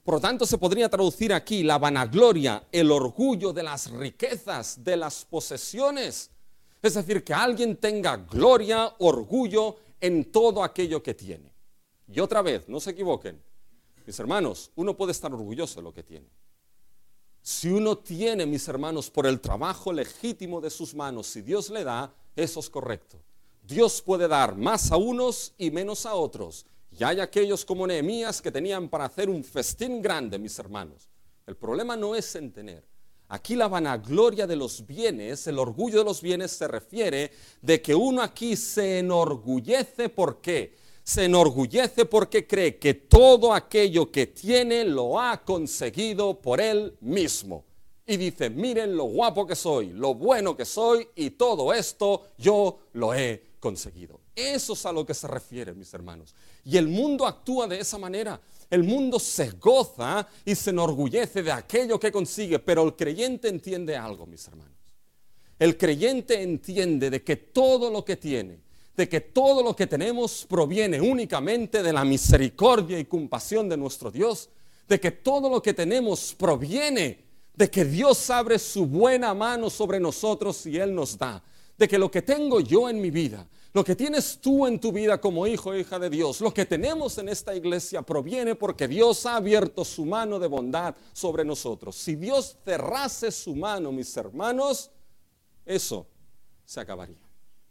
Por lo tanto, se podría traducir aquí la vanagloria, el orgullo de las riquezas, de las posesiones. Es decir, que alguien tenga gloria, orgullo en todo aquello que tiene. Y otra vez, no se equivoquen, mis hermanos, uno puede estar orgulloso de lo que tiene. Si uno tiene, mis hermanos, por el trabajo legítimo de sus manos, si Dios le da, eso es correcto. Dios puede dar más a unos y menos a otros. Y hay aquellos como Nehemías que tenían para hacer un festín grande, mis hermanos. El problema no es en tener. Aquí la vanagloria de los bienes, el orgullo de los bienes se refiere de que uno aquí se enorgullece. ¿Por qué? Se enorgullece porque cree que todo aquello que tiene lo ha conseguido por él mismo. Y dice, miren lo guapo que soy, lo bueno que soy y todo esto yo lo he conseguido. Eso es a lo que se refiere, mis hermanos. Y el mundo actúa de esa manera. El mundo se goza y se enorgullece de aquello que consigue, pero el creyente entiende algo, mis hermanos. El creyente entiende de que todo lo que tiene, de que todo lo que tenemos proviene únicamente de la misericordia y compasión de nuestro Dios, de que todo lo que tenemos proviene de que Dios abre su buena mano sobre nosotros y Él nos da, de que lo que tengo yo en mi vida, lo que tienes tú en tu vida como hijo e hija de Dios, lo que tenemos en esta iglesia proviene porque Dios ha abierto su mano de bondad sobre nosotros. Si Dios cerrase su mano, mis hermanos, eso se acabaría.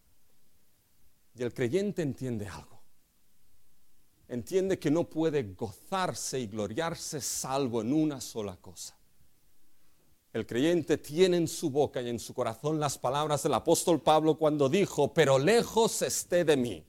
Y el creyente entiende algo. Entiende que no puede gozarse y gloriarse salvo en una sola cosa. El creyente tiene en su boca y en su corazón las palabras del apóstol Pablo cuando dijo, pero lejos esté de mí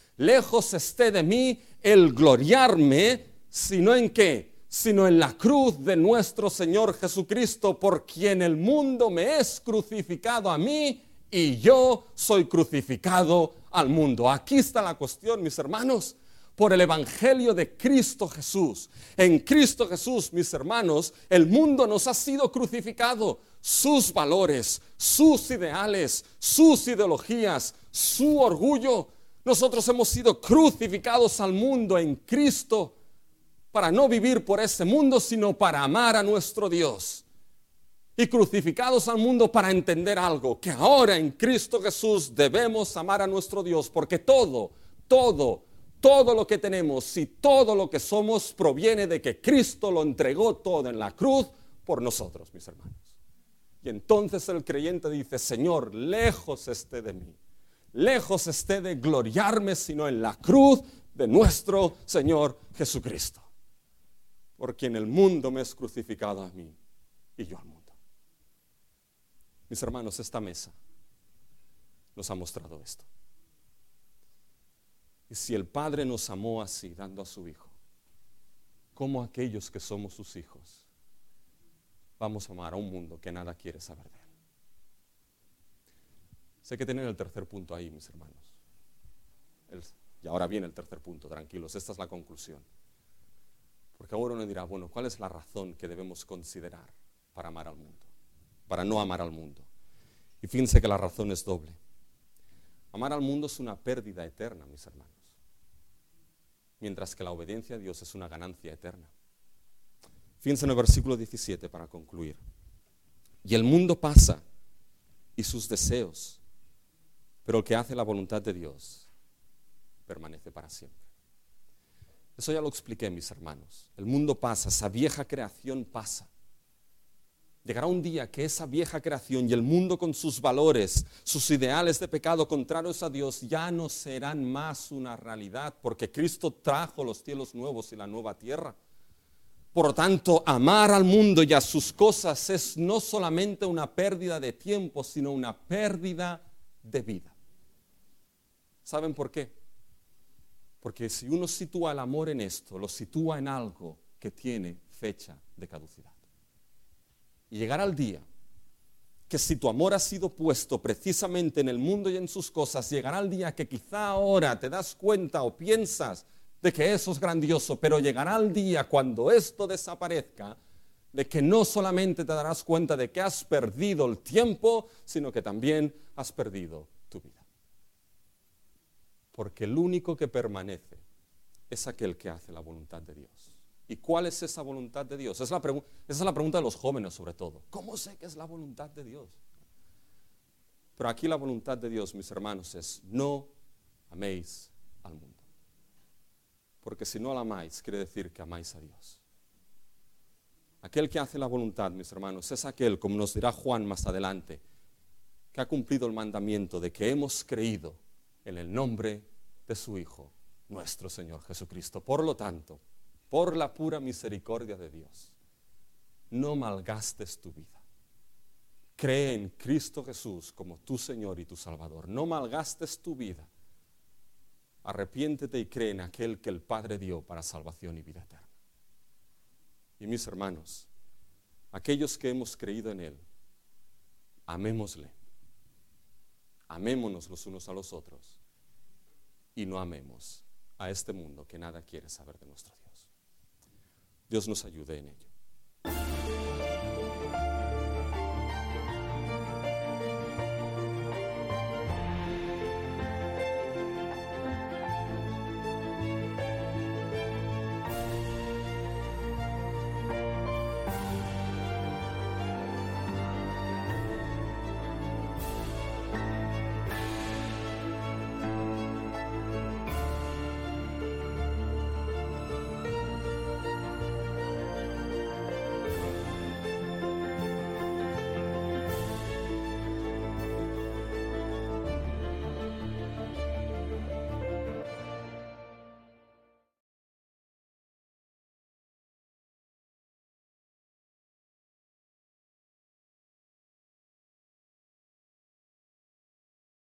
el gloriarme, sino en qué, sino en la cruz de nuestro Señor Jesucristo, por quien el mundo me es crucificado a mí y yo soy crucificado al mundo. Aquí está la cuestión, mis hermanos. Por el evangelio de Cristo Jesús. En Cristo Jesús, mis hermanos, el mundo nos ha sido crucificado. Sus valores, sus ideales, sus ideologías, su orgullo. Nosotros hemos sido crucificados al mundo en Cristo para no vivir por ese mundo, sino para amar a nuestro Dios. Y crucificados al mundo para entender algo, que ahora en Cristo Jesús debemos amar a nuestro Dios, porque todo lo que tenemos y todo lo que somos proviene de que Cristo lo entregó todo en la cruz por nosotros, mis hermanos. Y entonces el creyente dice, Señor, lejos esté de mí, lejos esté de gloriarme, sino en la cruz de nuestro Señor Jesucristo, por quien el mundo me es crucificado a mí y yo al mundo. Mis hermanos, esta mesa nos ha mostrado esto. Y si el Padre nos amó así, dando a su Hijo, ¿cómo aquellos que somos sus hijos vamos a amar a un mundo que nada quiere saber de Él? Sé que tienen el tercer punto ahí, mis hermanos. Y ahora viene el tercer punto, tranquilos, esta es la conclusión. Porque ahora uno dirá, bueno, ¿cuál es la razón que debemos considerar para amar al mundo? Para no amar al mundo. Y fíjense que la razón es doble. Amar al mundo es una pérdida eterna, mis hermanos, mientras que la obediencia a Dios es una ganancia eterna. Fíjense en el versículo 17 para concluir. Y el mundo pasa y sus deseos, pero el que hace la voluntad de Dios permanece para siempre. Eso ya lo expliqué, mis hermanos. El mundo pasa, esa vieja creación pasa. Llegará un día que esa vieja creación y el mundo con sus valores, sus ideales de pecado contrarios a Dios ya no serán más una realidad, porque Cristo trajo los cielos nuevos y la nueva tierra. Por lo tanto, amar al mundo y a sus cosas es no solamente una pérdida de tiempo, sino una pérdida de vida. ¿Saben por qué? Porque si uno sitúa el amor en esto, lo sitúa en algo que tiene fecha de caducidad. Y llegará el día que si tu amor ha sido puesto precisamente en el mundo y en sus cosas, llegará el día que quizá ahora te das cuenta o piensas de que eso es grandioso, pero llegará el día cuando esto desaparezca, de que no solamente te darás cuenta de que has perdido el tiempo, sino que también has perdido tu vida. Porque el único que permanece es aquel que hace la voluntad de Dios. ¿Y cuál es esa voluntad de Dios? Esa es la pregunta de los jóvenes sobre todo. ¿Cómo sé que es la voluntad de Dios? Pero aquí la voluntad de Dios, mis hermanos, es no améis al mundo. Porque si no la amáis, quiere decir que amáis a Dios. Aquel que hace la voluntad, mis hermanos, es aquel, como nos dirá Juan más adelante, que ha cumplido el mandamiento de que hemos creído en el nombre de su Hijo, nuestro Señor Jesucristo. Por lo tanto, por la pura misericordia de Dios, no malgastes tu vida. Cree en Cristo Jesús como tu Señor y tu Salvador. No malgastes tu vida. Arrepiéntete y cree en aquel que el Padre dio para salvación y vida eterna. Y mis hermanos, aquellos que hemos creído en Él, amémosle. Amémonos los unos a los otros y no amemos a este mundo que nada quiere saber de nuestro Dios. Dios nos ayude en ello.